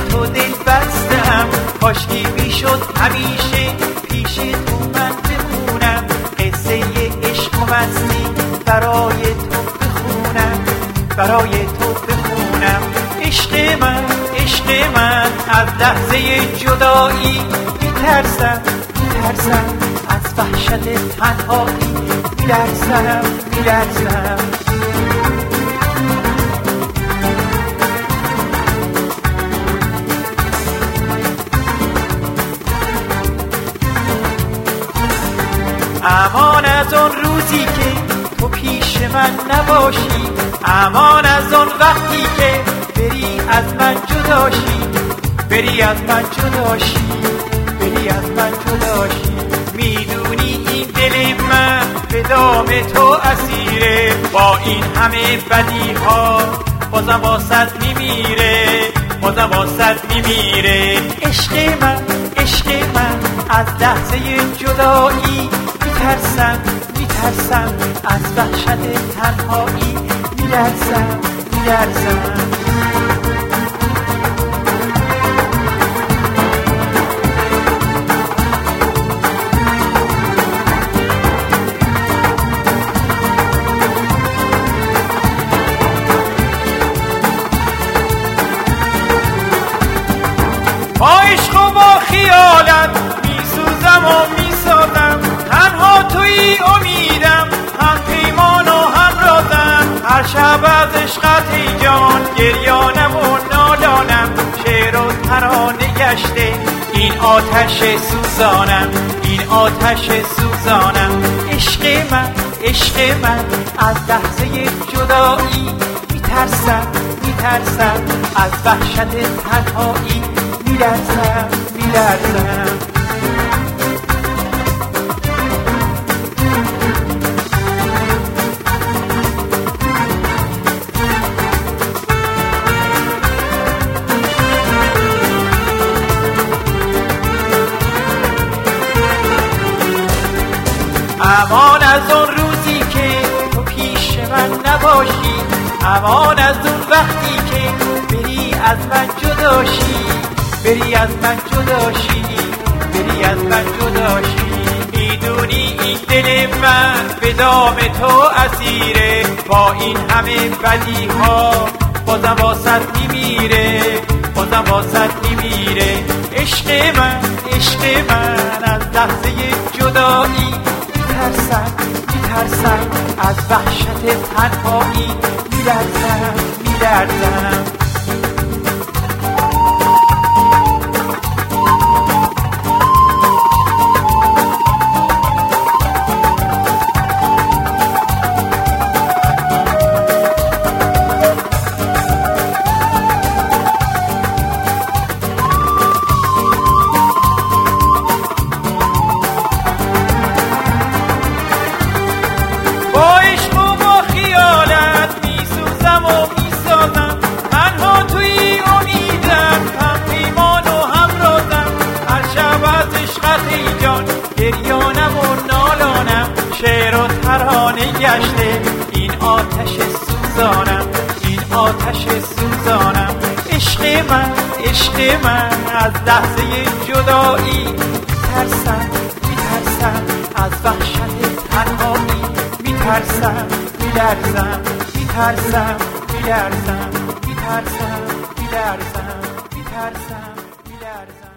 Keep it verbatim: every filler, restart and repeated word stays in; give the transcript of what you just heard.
تو دل بستم، کاشکی میشد همیشه پیش تو من بمونم، قصه عشق و مستی برای تو بخونم، برای تو بخونم. عشق من عشق من از لحظه جدایی میترسم، میترسم از وحشت تنهایی، میلرزم میلرزم. امان از اون روزی که تو پیش من نباشی، امان از اون وقتی که بری از من جداشی، بری از من جداشی، بری از من جداشی. میدونی این دل من به دام تو اسیره، با این همه بدی ها بازم واسط میمیره، بازم واسط میمیره. عشق من عشق من از لحظه جدایی میترسم، میترسم از وحشت تنهایی، میلرزم میلرزم. با عشق و با خیالت میسوزم و میسازم، تنها توی امیدم، هم پیمان و هم رازم. هر شب از عشقت ای جان گریانم و نالانم، شعر و ترانه گشته این آتش سوزانم، این آتش سوزانم. عشق من عشق من از لحظه جدایی میترسم، میترسم از وحشت تنهایی، میلرزم میلرزم. امان از اون روزی که تو پیش من نباشی، امان از اون وقتی که بری از من جداشی، بری از من جداشی، بری از من جداشی. میدونی این دل من به دام تو اسیره، با این همه بدی ها بازم واسط میمیره، بازم واسط میمیره. عشق من عشق من از لحظه جدایی میترسم، میترسم از وحشت تنهایی، میلرزم میلرزم. با عشق و با خیالت میسوزم و میسازم، تنها توی امیدم، هم پیمان و هم رازم. هر شب از عشقت ای جان گریانم و نالانم، شعر و ترانه گشته این آتش سوزانم، این آتش سوزانم. عشق من عشق من از لحظه جدایی میترسم، میترسم از وحشت تنهایی، میترسم میلرزم، میترسم میلرزم، میترسم میلرزم، میترسم میلرزم.